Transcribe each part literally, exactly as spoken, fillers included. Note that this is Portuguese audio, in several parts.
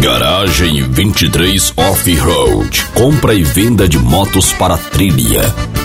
Garagem vinte e três Off-Road. Compra e venda de motos para trilha.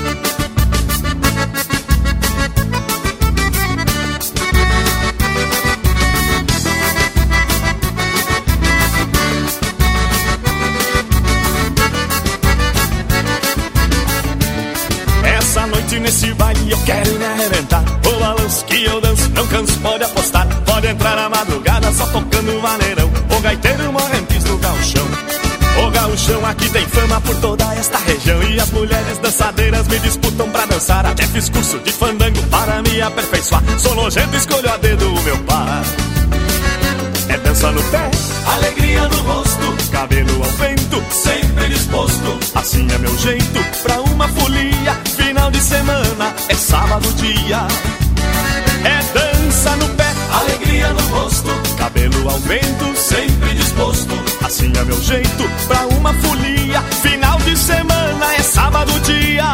Essa noite nesse baile eu quero me arrebentar. O balanço que eu danço, não canso, pode apostar. Pode entrar na madrugada só tocando maneirão. O gaiteiro morrentes do gauchão. O gauchão aqui tem fama por toda esta região. E as mulheres dançadeiras me disputam pra dançar. Até fiz curso de fandango para me aperfeiçoar. Sou nojento, escolho a dedo o meu par. É dança no pé, alegria no rosto, cabelo ao vento, sempre disposto. Assim é meu jeito pra uma folia. Final de semana é sábado dia. É dança no pé, alegria no rosto, cabelo ao vento, sempre disposto. Assim é meu jeito pra uma folia. Final de semana é sábado dia.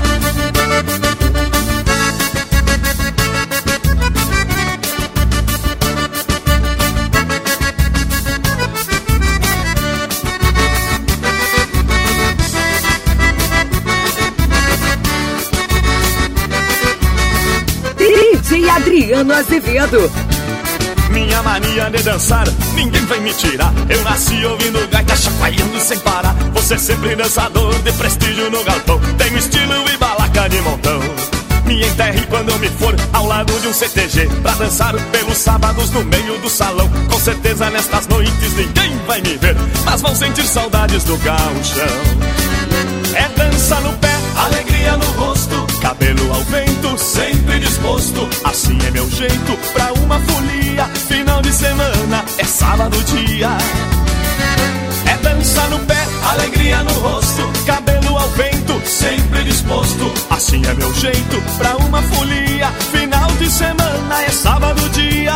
D J Adriano Azevedo. Minha mania de dançar, ninguém vai me tirar. Eu nasci ouvindo gaita, chacoalhando sem parar. Você sempre dançador de prestígio no galpão. Tenho estilo e balaca de montão. Me enterre quando eu me for ao lado de um C T G pra dançar pelos sábados no meio do salão. Com certeza nestas noites ninguém vai me ver, mas vão sentir saudades do gauchão. É dança no pé, alegria no rosto, cabelo ao vento, sempre disposto. Assim é meu jeito pra uma folia. Final de semana é sábado dia. É dança no pé, alegria no rosto, cabelo ao vento, sempre disposto. Assim é meu jeito pra uma folia. Final de semana é sábado dia.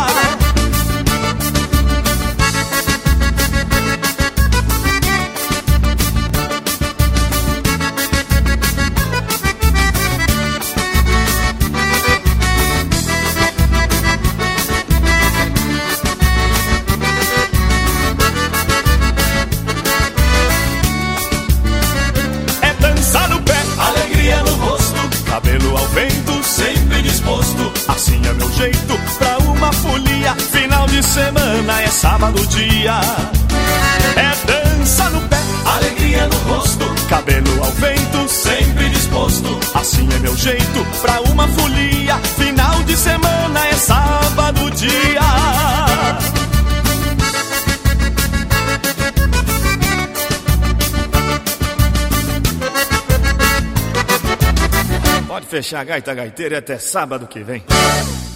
Cabelo ao vento, sempre disposto. Assim é meu jeito pra uma folia. Final de semana é sábado dia. É dança no pé, alegria no rosto, cabelo ao vento, sempre disposto. Assim é meu jeito pra uma folia. Final de semana é sábado dia. Pode fechar a gaita gaiteira até sábado que vem.